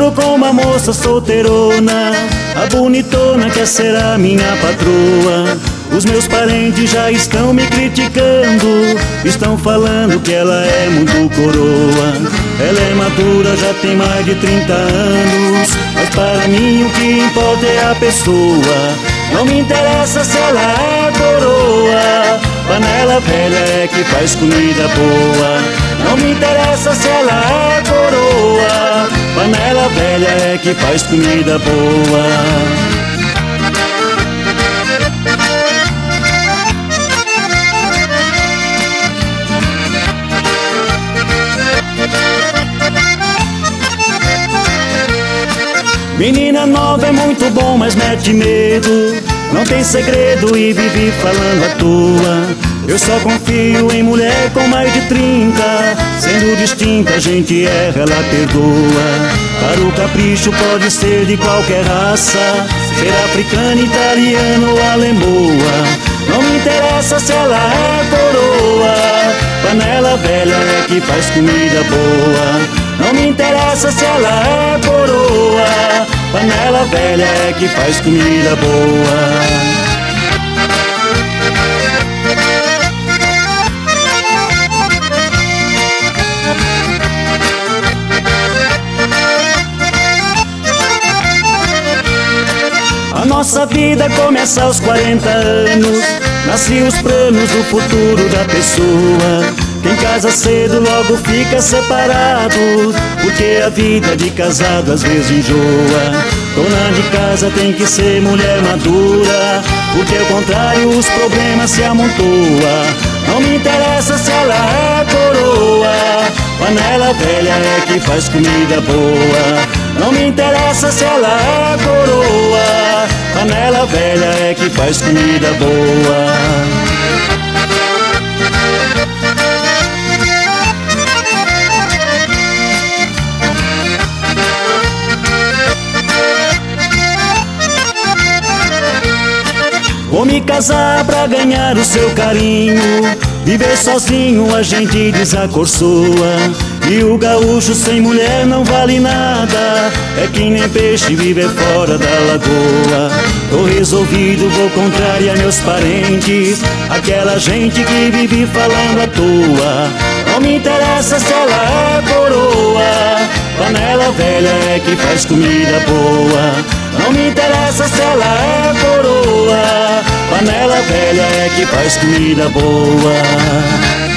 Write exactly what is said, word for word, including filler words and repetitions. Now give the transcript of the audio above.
Ando com uma moça solteirona, a bonitona quer ser a minha patroa. Os meus parentes já estão me criticando, estão falando que ela é muito coroa. Ela é madura, já tem mais de trinta anos, mas para mim o que importa é a pessoa. Não me interessa se ela é coroa, panela velha é que faz comida boa. Não me interessa se ela é coroa, panela velha é que faz comida boa. Menina nova é muito bom, mas mete medo, não tem segredo e vive falando à toa. Eu só confio em mulher com mais de trinta, sendo distinta a gente erra, ela perdoa. Para o capricho pode ser de qualquer raça, ser africana, italiana ou alemoa. Não me interessa se ela é coroa, panela velha é que faz comida boa. Não me interessa se ela é coroa, panela velha é que faz comida boa. A nossa vida começa aos quarenta anos, nasce os planos do futuro da pessoa. Quem casa cedo logo fica separado, porque a vida de casado às vezes enjoa. Dona de casa tem que ser mulher madura, porque ao contrário os problemas se amontoa. Não me interessa se ela é coroa, panela velha é que faz comida boa. Não me interessa se ela é coroa, panela velha é que faz comida boa. Vou me casar pra ganhar o seu carinho, viver sozinho a gente desacorçoa. E o gaúcho sem mulher não vale nada, é que nem peixe viver fora da lagoa. Tô resolvido, vou contrariar meus parentes, aquela gente que vive falando à toa. Não me interessa se ela é coroa, panela velha é que faz comida boa. Não me interessa se ela é coroa, panela velha é que faz comida boa.